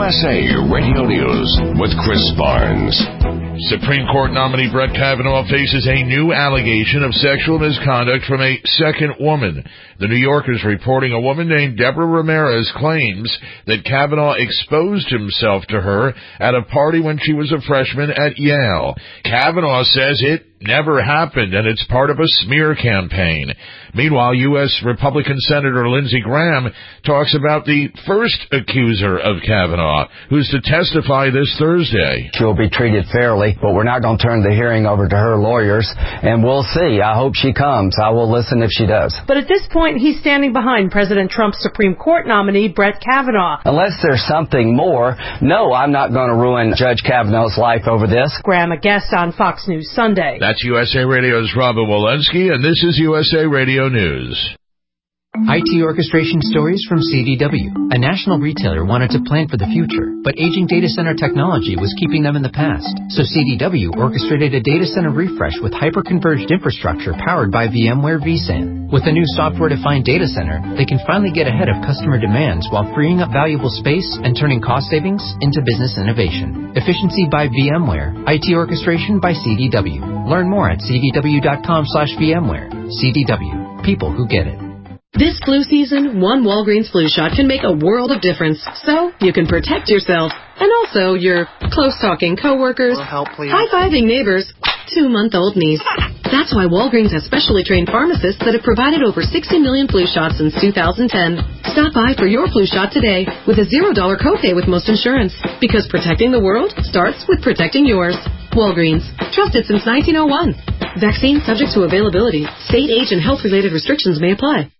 USA Radio News with Chris Barnes. Supreme Court nominee Brett Kavanaugh faces a new allegation of sexual misconduct from a second woman. The New Yorker is reporting a woman named Deborah Ramirez claims that Kavanaugh exposed himself to her at a party when she was a freshman at Yale. Kavanaugh says it never happened, and it's part of a smear campaign. Meanwhile, U.S. Republican Senator Lindsey Graham talks about the first accuser of Kavanaugh, who's to testify this Thursday. She'll be treated fairly, but we're not going to turn the hearing over to her lawyers, and we'll see. I hope she comes. I will listen if she does. But at this point, he's standing behind President Trump's Supreme Court nominee, Brett Kavanaugh. Unless there's something more, no, I'm not going to ruin Judge Kavanaugh's life over this. Graham, a guest on Fox News Sunday. That's USA Radio's Robin Walensky, and this is USA Radio News. IT orchestration stories from CDW. A national retailer wanted to plan for the future, but aging data center technology was keeping them in the past. So CDW orchestrated a data center refresh with hyper-converged infrastructure powered by VMware vSAN. With a new software-defined data center, they can finally get ahead of customer demands while freeing up valuable space and turning cost savings into business innovation. Efficiency by VMware. IT orchestration by CDW. Learn more at cdw.com/VMware. CDW. People who get it. This flu season, one Walgreens flu shot can make a world of difference. So you can protect yourself and also your close-talking coworkers, high-fiving neighbors, 2-month-old niece. That's why Walgreens has specially trained pharmacists that have provided over 60 million flu shots since 2010. Stop by for your flu shot today with a $0 copay with most insurance. Because protecting the world starts with protecting yours. Walgreens. Trusted since 1901. Vaccine subject to availability. State, age, and health-related restrictions may apply.